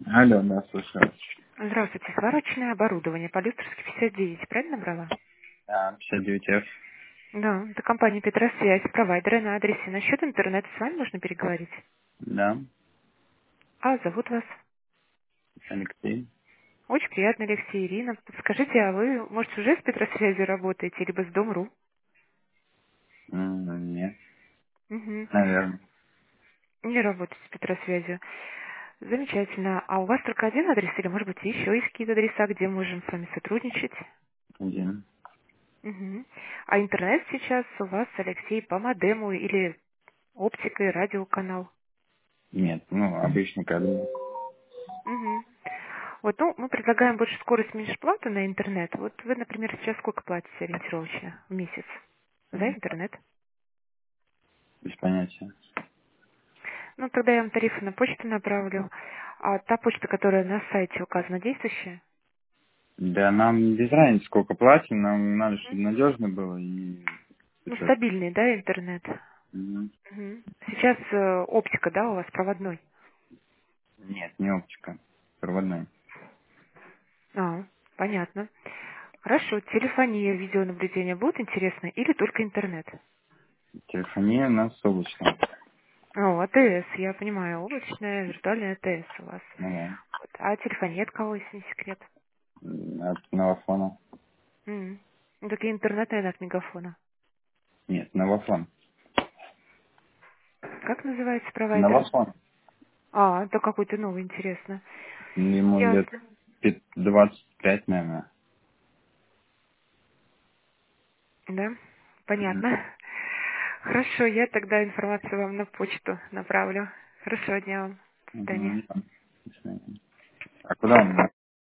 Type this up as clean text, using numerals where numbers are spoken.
Алло, да, слушаю. Здравствуйте, сварочное оборудование, Полюстерский 59, правильно брала? 59F. Да, это компания Петросвязь, провайдеры на адресе. Насчет интернета с вами можно переговорить? Да, А, зовут вас? Алексей. Очень приятно, Алексей, Ирина. Скажите, а вы, может, уже с Петросвязью работаете, либо с Дом.ру? Нет, Угу. наверное, Не работаете с Петросвязью. Замечательно. А у вас только один адрес или, может быть, еще есть какие-то адреса, где можем с вами сотрудничать? один. Угу. А интернет сейчас у вас, Алексей, по модему или оптикой, радиоканал? Нет, обычный кабель. Мгм. Вот, ну, мы предлагаем больше скорость, меньше платы на интернет. Вот вы, например, сейчас сколько платите ориентировочно в месяц за интернет? Без понятия. Ну, тогда я вам тарифы на почту направлю. А та почта, которая на сайте указана, действующая? Да, нам без разницы, сколько платим, нам надо, чтобы Мгм. надежно было и Ну, что-то. стабильный, да, интернет? Мгм. Мгм. Сейчас оптика, да, у вас проводной? Нет, не оптика, проводной. А, понятно. Хорошо, телефония, видеонаблюдение будет интересно или только интернет? Телефония у нас облачная. О, АТС, я понимаю, облачная виртуальная АТС у вас. Ну да. Вот. А телефония от кого, если не секрет? От Новофона. Ну, так и интернет, наверное, от Мегафона. Нет, Новофон. Как называется провайдер? Новофон. А, это какой-то новый, интересно. Ему лет Ясно. 25, наверное. Да, Мгм. понятно. Хорошо, я тогда информацию вам на почту направлю. Хорошего дня вам. До свидания. Мгм. До свидания. А куда он?